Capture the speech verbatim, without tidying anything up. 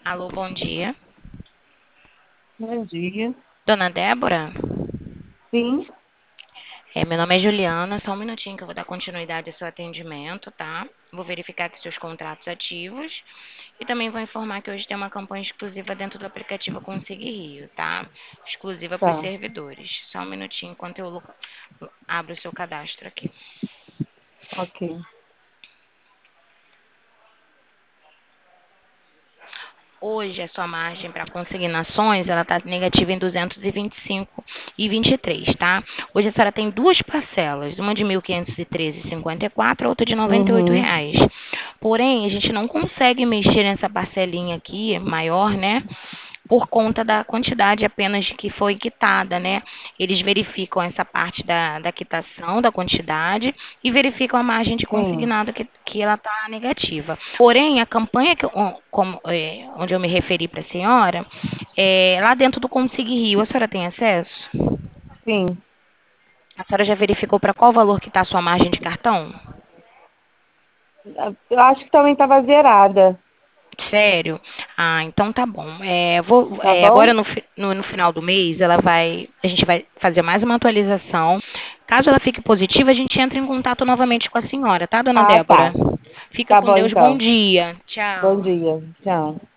Alô, bom dia. Bom dia. Dona Débora? Sim, É, meu nome é Juliana, só um minutinho que eu vou dar continuidade ao seu atendimento, tá? Vou verificar aqui seus contratos ativos e também vou informar que hoje tem uma campanha exclusiva dentro do aplicativo Consigue Rio, tá? Exclusiva para os tá. servidores. Só um minutinho enquanto eu lo- abro o seu cadastro aqui. Ok. Hoje a sua margem para consignações ela está negativa em duzentos e vinte e cinco e vinte e três, tá? Hoje a senhora tem duas parcelas, uma de mil quinhentos e treze e cinquenta e quatro, outra de noventa e oito Uhum. reais. Porém, a gente não consegue mexer nessa parcelinha aqui maior, né? Por conta da quantidade apenas que foi quitada, né? Eles verificam essa parte da, da quitação, da quantidade, e verificam a margem de Sim. consignado que, que ela está negativa. Porém, a campanha que, como, é, onde eu me referi para a senhora, é, lá dentro do Consigue Rio, a senhora tem acesso? Sim. A senhora já verificou para qual valor que está a sua margem de cartão? Eu acho que também estava zerada. Sério? Ah, então tá bom. É, vou, Tá é, bom? agora no, fi- no, no final do mês, ela vai, a gente vai fazer mais uma atualização. Caso ela fique positiva, a gente entra em contato novamente com a senhora, tá, dona Ah, Débora? tá. Fica Tá com bom Deus, bom então. dia. Bom Tchau. dia. Tchau.